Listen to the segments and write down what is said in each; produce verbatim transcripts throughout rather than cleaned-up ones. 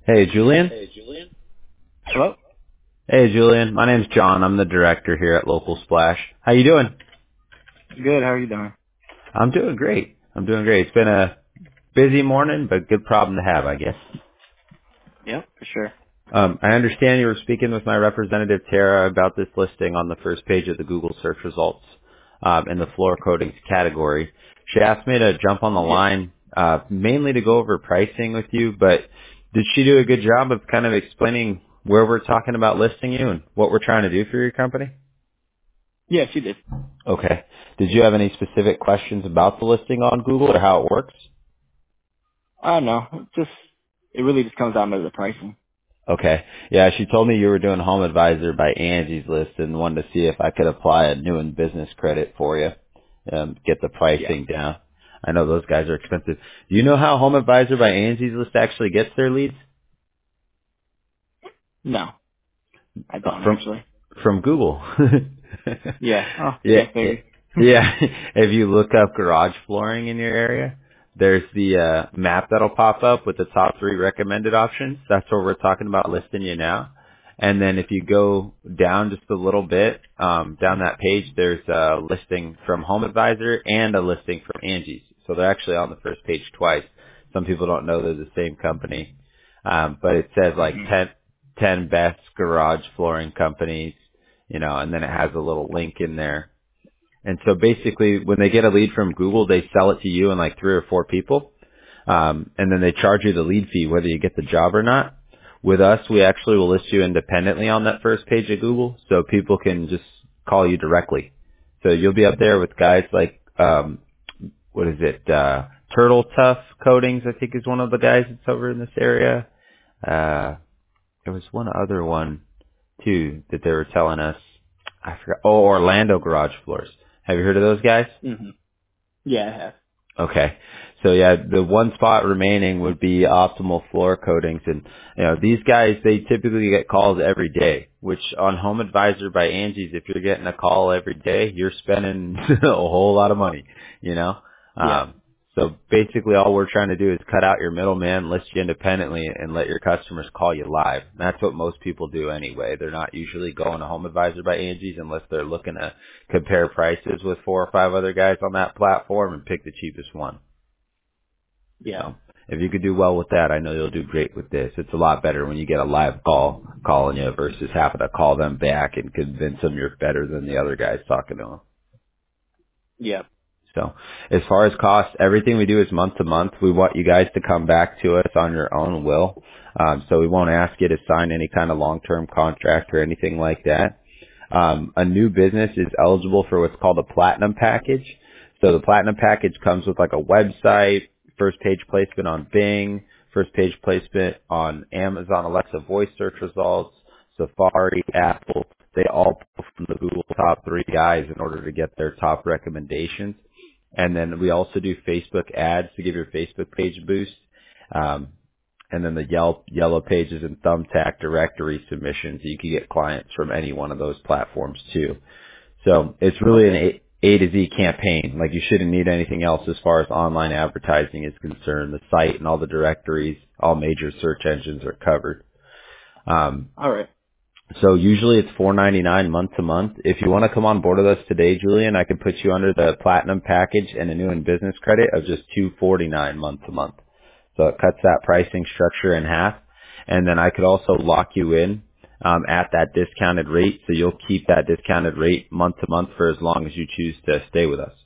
Hey, Julian. Hello? Hey, Julian. My name's John. I'm the director here at Local Splash. How you doing? Good, how are you doing? I'm doing great. I'm doing great. It's been a busy morning, but good problem to have, I guess. Yep, for sure. Um, I understand you were speaking with my representative, Tara, about this listing on the first page of the Google search results um, in the floor coatings category. She asked me to jump on the Yeah. line uh, mainly to go over pricing with you, but did she do a good job of kind of explaining where we're talking about listing you and what we're trying to do for your company? Yeah, she did. Okay. Did you have any specific questions about the listing on Google or how it works? I don't know. It just, it really just comes down to the pricing. Okay. Yeah, she told me you were doing Home Advisor by Angie's List and wanted to see if I could apply a new and business credit for you, um, get the Yeah. pricing down. I know those guys are expensive. Do you know how Home Advisor by Angie's List actually gets their leads? No, I Uh, don't From actually. from Google. Yeah. Oh, yeah, yeah, maybe. yeah. If you look up garage flooring in your area, there's the uh, map that'll pop up with the top three recommended options. That's where we're talking about listing you now. And then if you go down just a little bit, um, down that page, there's a listing from Home Advisor and a listing from Angie's. So they're actually on the first page twice. Some people don't know they're the same company. Um, but it says like hmm ten, ten best garage flooring companies, you know, and then it has a little link in there. And so basically when they get a lead from Google, they sell it to you and like three or four people. Um, and then they charge you the lead fee whether you get the job or not. With us, we actually will list you independently on that first page of Google so people can just call you directly. So you'll be up there with guys like, um, what is it, uh, Turtle Tough Coatings, I think is one of the guys that's over in this area. Uh, there was one other one too that they were telling us. I forgot. Oh, Orlando Garage Floors. Have you heard of those guys? hmm Yeah, I have. Okay. So yeah, the one spot remaining would be Optimal Floor Coatings. And, you know, these guys, they typically get calls every day, which on Home Advisor by Angie's, if you're getting a call every day, you're spending a whole lot of money, you know? Yeah. Um, so basically all we're trying to do is cut out your middleman, list you independently, and let your customers call you live. And that's what most people do anyway. They're not usually going to Home Advisor by Angie's unless they're looking to compare prices with four or five other guys on that platform and pick the cheapest one. Yeah. So if you could do well with that, I know you'll do great with this. It's a lot better when you get a live call calling you versus having to call them back and convince them you're better than the other guys talking to them. Yeah. So as far as cost, everything we do is month to month. We want you guys to come back to us on your own will. Um, so we won't ask you to sign any kind of long-term contract or anything like that. Um, a new business is eligible for what's called a platinum package. So the platinum package comes with like a website, first page placement on Bing, first page placement on Amazon Alexa voice search results, Safari, Apple. They all pull from the Google top three guys in order to get their top recommendations. And then we also do Facebook ads to give your Facebook page a boost. Um, and then the Yelp, Yellow Pages, and Thumbtack directory submissions. You can get clients from any one of those platforms too. So it's really an Okay. A, A to Z campaign. Like you shouldn't need anything else as far as online advertising is concerned. The site and all the directories, all major search engines are covered. Um, All right. so usually it's four ninety-nine month to month. If you want to come on board with us today, Julian, I can put you under the platinum package and a new and business credit of just two forty-nine month to month. So it cuts that pricing structure in half. And then I could also lock you in um, at that discounted rate. So you'll keep that discounted rate month to month for as long as you choose to stay with us.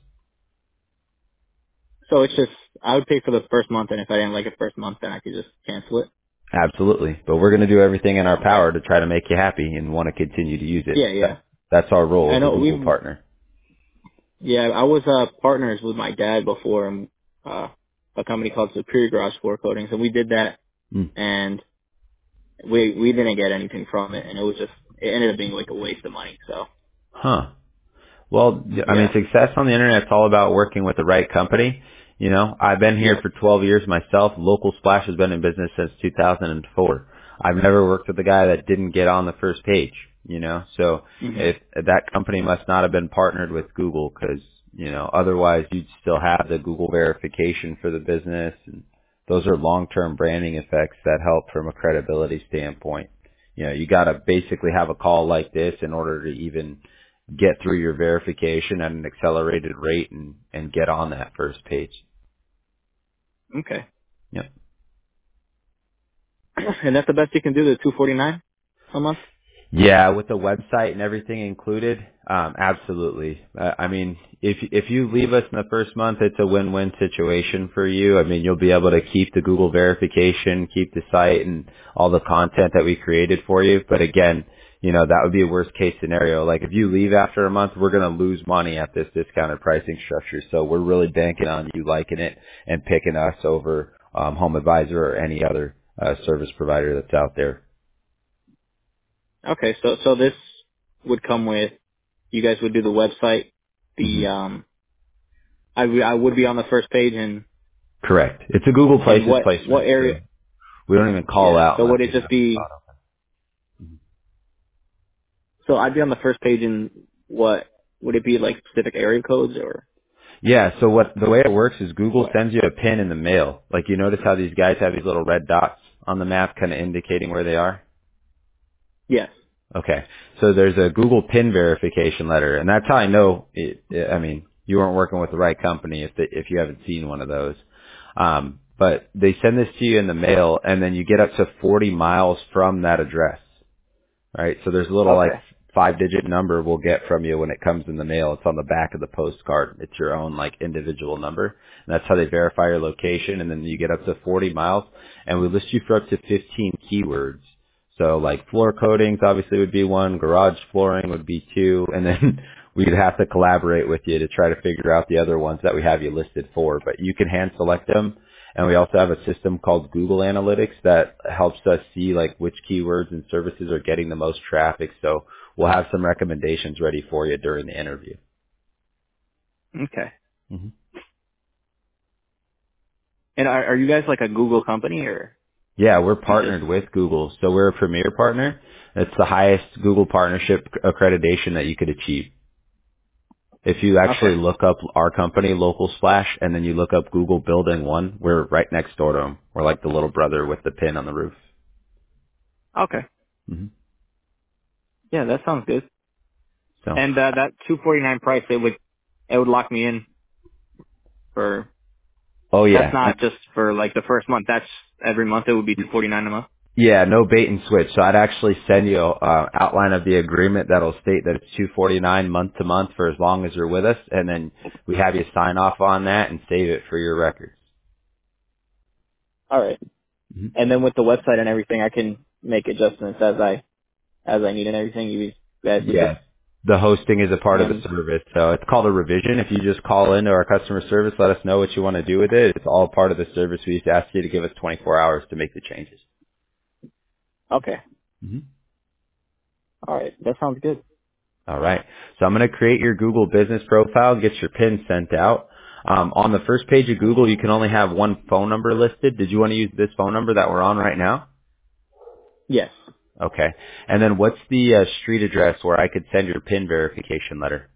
So it's just, I would pay for the first month, and if I didn't like it first month, then I could just cancel it. Absolutely. But we're going to do everything in our Okay. power to try to make you happy and want to continue to use it. Yeah, yeah. That, that's our role I as a know Google we've, partner. yeah, I was, uh, partners with my dad before, um, uh, a company called Superior Garage Floor Coatings, and we did that, Mm. and we we didn't get anything from it, and it was just it ended up being like a waste of money. So Huh. Well, I mean, yeah, success on the internet is all about working with the right company. You know, I've been here yeah, for twelve years myself. Local Splash has been in business since two thousand four. I've never worked with a guy that didn't get on the first page, you know, so hmm if that company must not have been partnered with Google because, you know, otherwise you'd still have the Google verification for the business and those are long-term branding effects that help from a credibility standpoint. You know, you got to basically have a call like this in order to even get through your verification at an accelerated rate and, and get on that first page. Okay. Yep. And that's the best you can do, the two forty-nine a month? Yeah, with the website and everything included, um, absolutely. Uh, I mean, if if you leave us in the first month, it's a win-win situation for you. I mean, you'll be able to keep the Google verification, keep the site, and all the content that we created for you. But again, you know, that would be a worst-case scenario. Like if you leave after a month, we're going to lose money at this discounted pricing structure. So we're really banking on you liking it and picking us over um, Home Advisor or any other uh, service provider that's out there. Okay, so so this would come with, you guys would do the website, hmm the, um, I, w- I would be on the first page, and, Correct. It's a Google and Places what, what placement, so area, we don't even call yeah, out so unless would it we just have a be, spot open. so I'd be on the first page, and what, would it be like specific area codes, or Yeah, so what the way it works is Google what? sends you a pin in the mail. Like you notice how these guys have these little red dots on the map kind of indicating where they are? Yes. Okay. So there's a Google pin verification letter, and that's how I know it, it I mean, you weren't working with the right company if the, if you haven't seen one of those. Um, but they send this to you in the mail, and then you get up to forty miles from that address. Right? So there's a little like Okay. five digit number we'll get from you when it comes in the mail. It's on the back of the postcard. It's your own like individual number. And that's how they verify your location. And then you get up to forty miles and we list you for up to fifteen keywords. So like floor coatings obviously would be one, garage flooring would be two, and then we'd have to collaborate with you to try to figure out the other ones that we have you listed for. But you can hand select them. And we also have a system called Google Analytics that helps us see like which keywords and services are getting the most traffic. So we'll have some recommendations ready for you during the interview. Okay. hmm And are, are you guys like a Google company, or Yeah, we're you just, partnered with Google. So we're a premier partner. It's the highest Google partnership accreditation that you could achieve. If you okay. actually look up our company, Local Splash, and then you look up Google Building One, we're right next door to them. We're like the little brother with the pin on the roof. Okay. hmm Yeah, that sounds good. So, And, uh, that two forty-nine price, it would, it would lock me in for, oh that's yeah, not just for like the first month, that's every month it would be two forty-nine a month? yeah, no bait and switch. So I'd actually send you a uh, outline of the agreement that'll state that it's two forty-nine month to month for as long as you're with us, and then we have you sign off on that and save it for your records. Alright. hmm And then with the website and everything, I can make adjustments as I, as I need and everything. You guys would just, Yes. The hosting is a part of the and, service, so it's called a revision. If you just call into our customer service, let us know what you want to do with it. It's all part of the service. We just ask you to give us twenty-four hours to make the changes. okay. hmm Alright. That sounds good. All right. So I'm going to create your Google business profile, get your PIN sent out. Um, on the first page of Google, you can only have one phone number listed. Did you want to use this phone number that we're on right now? Yes. Okay. And then what's the uh, street address where I could send your PIN verification letter?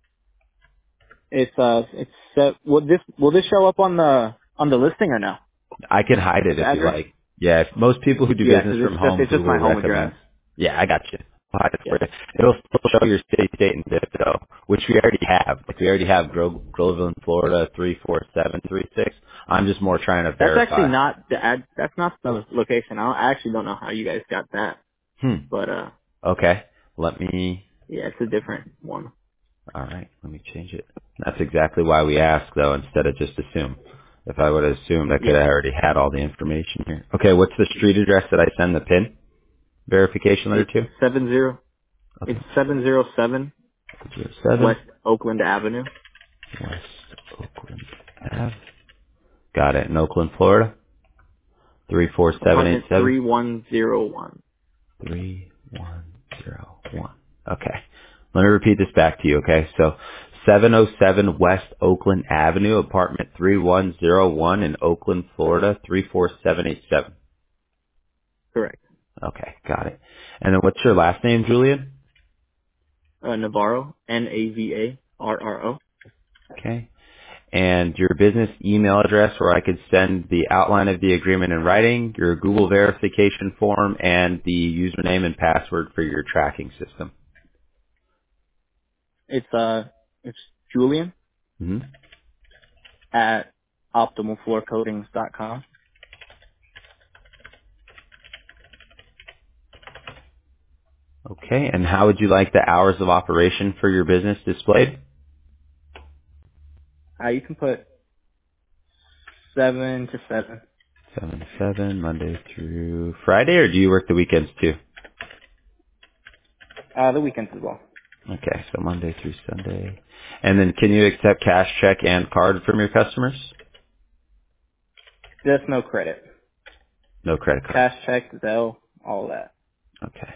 It's, uh, it's, uh, will this, will this show up on the, on the listing or no? I can hide it This if you address? like. Yeah, if most people who do Yeah, business 'cause it's from just, home, it's just my Google home address. recommends. Yeah, I got you. I'll hide it Yeah. for you. It'll still show your city, state, and zip though, which we already have. Like we already have Gro- Groveland, Florida, three four seven three six. I'm just more trying to That's actually verify. not the ad, that's not the location. I, don't, I actually don't know how you guys got that, Hmm. but, uh, Okay. Let me, yeah, it's a different one. all right, let me change it. That's exactly why we ask, though, instead of just assume. If I would have assumed, I could Yeah. have already had all the information here. Okay, what's the street address that I send the PIN verification letter It's to? seven zero, it's Okay, seven zero seven zero seven West Oakland Avenue, West Oakland Ave. Got it, in Oakland, Florida. three four seven eight apartment seven. three one zero one. three one zero one. Okay. Let me repeat this back to you, okay? So seven oh seven West Oakland Avenue, apartment three one zero one in Oakland, Florida, three four seven eight seven. Correct. Okay, got it. And then what's your last name, Julian? Uh, Navarro, N A V A R R O. Okay. and your business email address where I could send the outline of the agreement in writing, your Google verification form, and the username and password for your tracking system. It's uh, it's Julian hmm at optimal floor coatings dot com. Okay, and how would you like the hours of operation for your business displayed? Uh, you can put seven to seven. seven to seven, Monday through Friday, or do you work the weekends too? Uh, the weekends as well. Okay, so Monday through Sunday. And then can you accept cash, check, and card from your customers? Just no credit. No credit card. Cash check, Zelle, all that. Okay.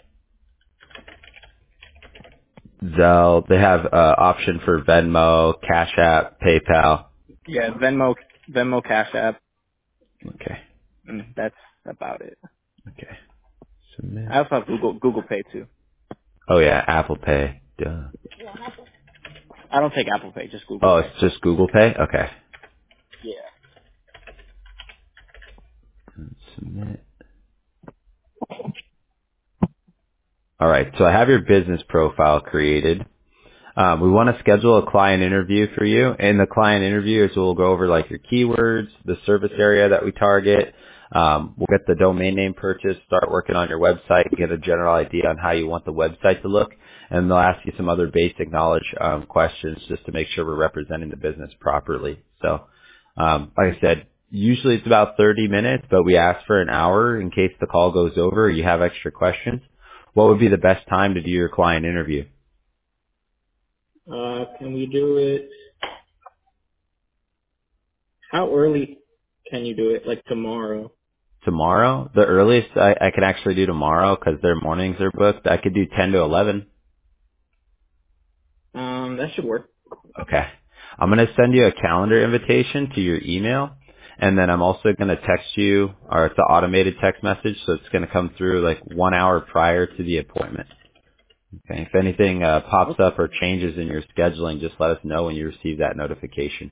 Zelle, they have uh, option for Venmo, Cash App, PayPal. Yeah, Venmo, Venmo, Cash App, Okay. and that's about it. Okay. Submit. I also have Google Google Pay too. Oh yeah, Apple Pay. Duh. I don't take Apple Pay, just Google Oh, Pay. it's just Google Pay? Okay. Yeah. Submit. All right, so I have your business profile created. Um, we want to schedule a client interview for you. In the client interview, is we'll go over like your keywords, the service area that we target. Um, we'll get the domain name purchase, start working on your website, get a general idea on how you want the website to look, and they'll ask you some other basic knowledge um, questions just to make sure we're representing the business properly. So, um, like I said, usually it's about thirty minutes, but we ask for an hour in case the call goes over or you have extra questions. What would be the best time to do your client interview? Uh, can we do it? How early can you do it? Like tomorrow? Tomorrow, the earliest I, I could actually do tomorrow 'cause their mornings are booked. I could do ten to eleven. Um, that should work. Okay. I'm going to send you a calendar invitation to your email, and then I'm also going to text you, or it's an automated text message, so it's going to come through like one hour prior to the appointment. Okay. If anything uh, pops Okay. up or changes in your scheduling, just let us know when you receive that notification.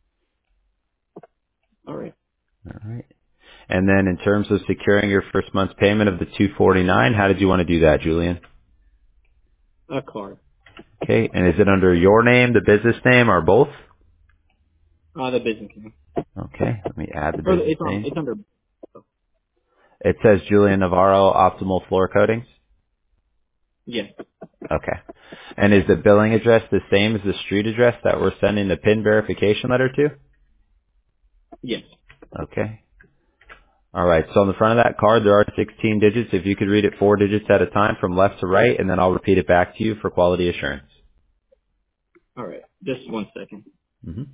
All right. All right. And then in terms of securing your first month's payment of the two forty-nine, how did you want to do that, Julian? A card. Okay. And is it under your name, the business name, or both? Uh, the business name. Okay. Let me add the Or the- business it's on. name. It's under. It says Julian Navarro, Optimal Floor Coatings. Yes. Okay. And is the billing address the same as the street address that we're sending the PIN verification letter to? Yes. Okay. All right. So on the front of that card, there are sixteen digits. If you could read it four digits at a time from left to right, and then I'll repeat it back to you for quality assurance. All right. Just one second. hmm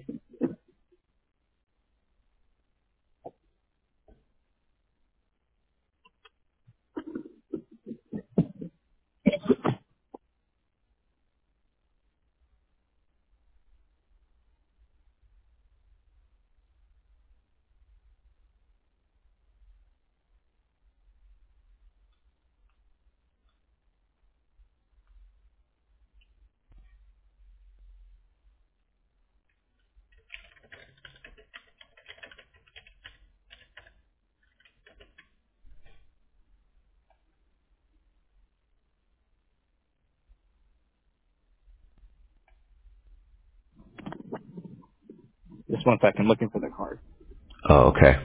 Just one second. Looking for the card. Oh, okay.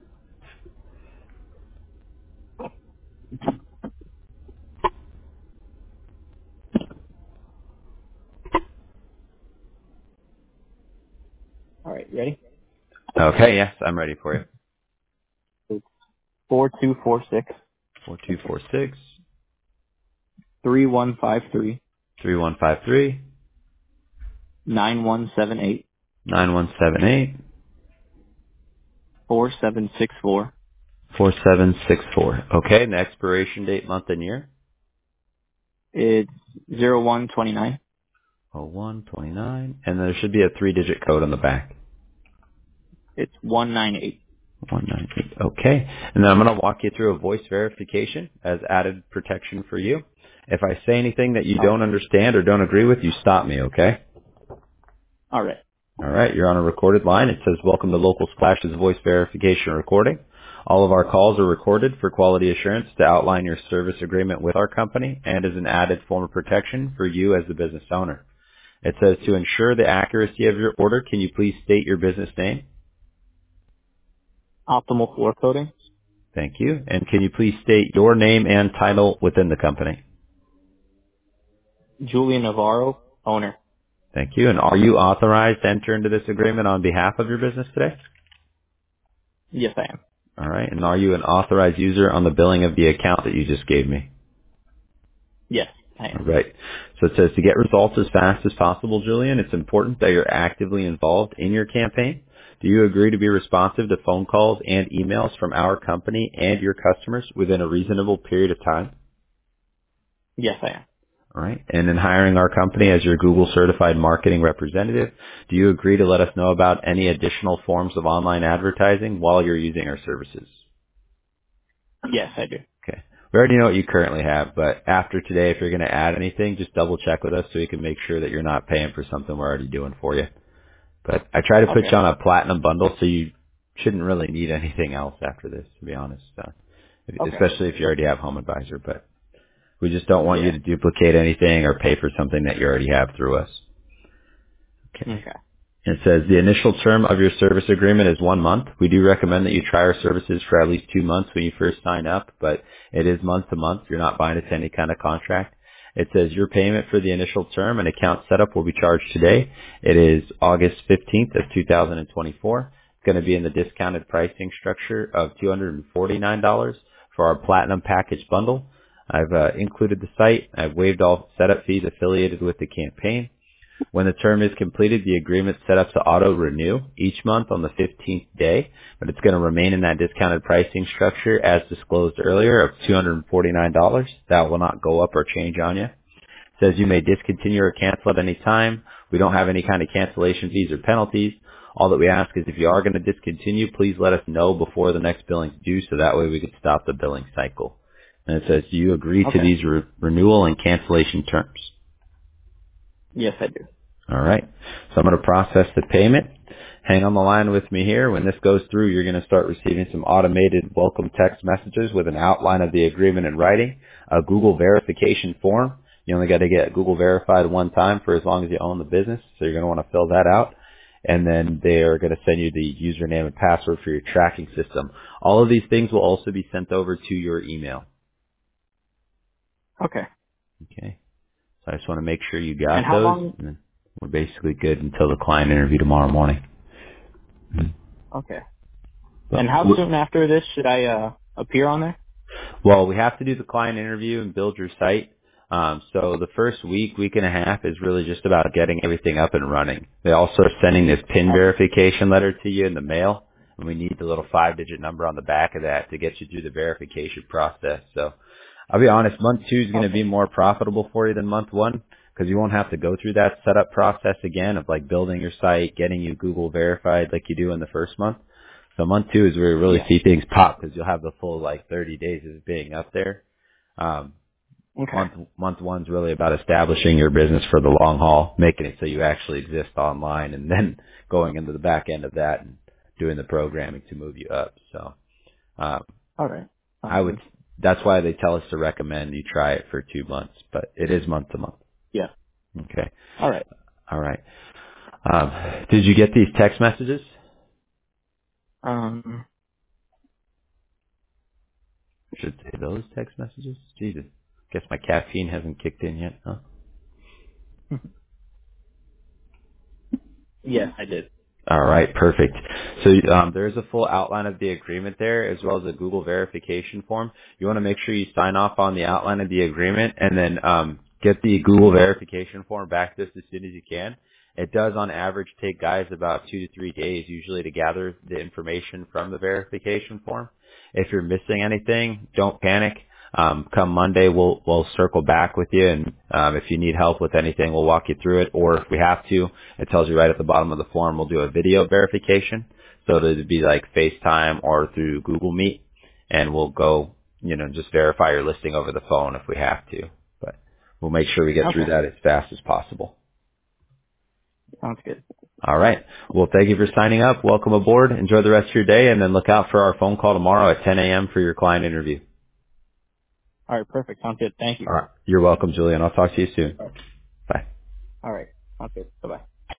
All right. You ready? Okay. Yes, I'm ready for you. It's four two four six Four two four six three one five three three one five three nine one seven eight nine one seven eight four seven six four. four seven six four. Okay. And the expiration date, month, and year. It's zero one twenty nine. Oh one twenty nine, and there should be a three digit code on the back. It's one nine eight. one ninety. Okay. And then I'm going to walk you through a voice verification as added protection for you. If I say anything that you All right. don't understand or don't agree with, you stop me, okay? All right. All right, you're on a recorded line. It says, welcome to Local Splash's voice verification recording. All of our calls are recorded for quality assurance to outline your service agreement with our company and as an added form of protection for you as the business owner. It says, to ensure the accuracy of your order, can you please state your business name? Optimal Floor Coatings. Thank you. And can you please state your name and title within the company? Julian Navarro, owner. Thank you. And are you authorized to enter into this agreement on behalf of your business today? Yes, I am. All right. And are you an authorized user on the billing of the account that you just gave me? Yes, I All am. right. So it says to get results as fast as possible, Julian, it's important that you're actively involved in your campaign. Do you agree to be responsive to phone calls and emails from our company and your customers within a reasonable period of time? Yes, I am. All right. And in hiring our company as your Google certified marketing representative, do you agree to let us know about any additional forms of online advertising while you're using our services? Yes, I do. Okay. We already know what you currently have, but after today, if you're going to add anything, just double check with us so we can make sure that you're not paying for something we're already doing for you. But I try to put Okay. you on a platinum bundle, so you shouldn't really need anything else after this, to be honest. Uh, Okay. especially if you already have Home Advisor. But we just don't want you Yeah. to duplicate anything or pay for something that you already have through us. Okay. Okay. It says the initial term of your service agreement is one month. We do recommend that you try our services for at least two months when you first sign up, but it is month to month. You're not buying into any kind of contract. It says your payment for the initial term and account setup will be charged today. It is August fifteenth of two thousand twenty-four. It's going to be in the discounted pricing structure of two hundred forty-nine dollars for our platinum package bundle. I've uh, included the site. I've waived all setup fees affiliated with the campaign. When the term is completed, the agreement set up to auto-renew each month on the fifteenth day, but it's going to remain in that discounted pricing structure as disclosed earlier of two hundred forty-nine dollars. That will not go up or change on you. It says you may discontinue or cancel at any time. We don't have any kind of cancellation fees or penalties. All that we ask is if you are going to discontinue, please let us know before the next billing's due so that way we can stop the billing cycle. And it says, do you agree to Okay. these re- renewal and cancellation terms? Yes, I do. All right. So I'm going to process the payment. Hang on the line with me here. When this goes through, you're going to start receiving some automated welcome text messages with an outline of the agreement in writing, a Google verification form. You only got to get Google verified one time for as long as you own the business, so you're going to want to fill that out. And then they are going to send you the username and password for your tracking system. All of these things will also be sent over to your email. Okay. Okay. So I just want to make sure you And got how those. long? And then we're basically good until the client interview tomorrow morning. Okay. But, And how soon after this should I uh appear on there? well, we have to do the client interview and build your site. Um, so the first week, week and a half is really just about getting everything up and running. They also are sending this PIN verification letter to you in the mail, and we need the little five-digit number on the back of that to get you through the verification process. So I'll be honest, month two is going to Okay. be more profitable for you than month one because you won't have to go through that setup process again of like building your site, getting you Google verified like you do in the first month. So month two is where you really Yeah. see things pop because you'll have the full like thirty days of being up there. Um, Okay. month month one's really about establishing your business for the long haul, making it so you actually exist online, and then going into the back end of that and doing the programming to move you up. So um, All right. Sounds I would. good. That's why they tell us to recommend you try it for two months, but it is month to month. Yeah. Okay. All right. All right. Um, did you get these text messages? Um. I should say those text messages. Jesus. Guess my caffeine hasn't kicked in yet, huh? Yes, I did. All right, perfect. So um, there's a full outline of the agreement there, as well as a Google verification form. You want to make sure you sign off on the outline of the agreement, and then um, get the Google verification form back to us as soon as you can. It does, on average, take guys about two to three days usually to gather the information from the verification form. If you're missing anything, don't panic. Um, come Monday, we'll we'll circle back with you, and um, if you need help with anything, we'll walk you through it. Or if we have to, it tells you right at the bottom of the form. We'll do a video verification, so it'll be like FaceTime or through Google Meet, and we'll go, you know, just verify your listing over the phone if we have to. But we'll make sure we get through Okay. that as fast as possible. Sounds good. All right. Well, thank you for signing up. Welcome aboard. Enjoy the rest of your day, and then look out for our phone call tomorrow at ten a.m. for your client interview. All right, perfect. Sounds good. Thank you. All right. You're welcome, Julian. I'll talk to you soon.